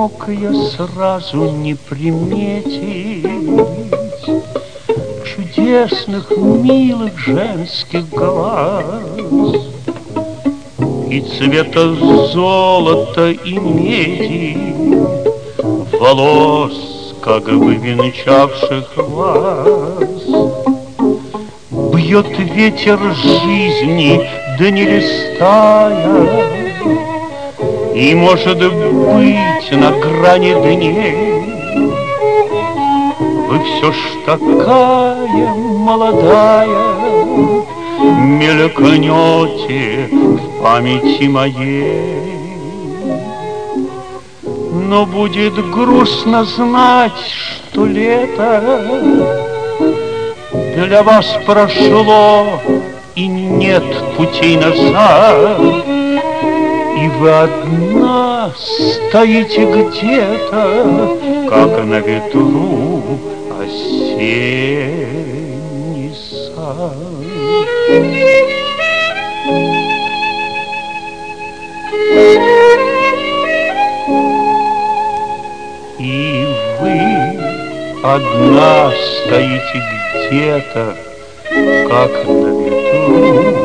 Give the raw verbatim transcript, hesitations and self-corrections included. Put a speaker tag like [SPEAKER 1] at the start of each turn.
[SPEAKER 1] мог я сразу не приметить чудесных, милых женских глаз и цвета золота и меди волос, как бы венчавших вас. Бьет ветер жизни, да не листая, и, может быть, на грани дней вы все ж такая молодая мелькнете в памяти моей. Но будет грустно знать, что лето для вас прошло, и нет путей назад, и вы одна стоите где-то, как на ветру осенний сад. И вы одна стоите где-то, как на ветру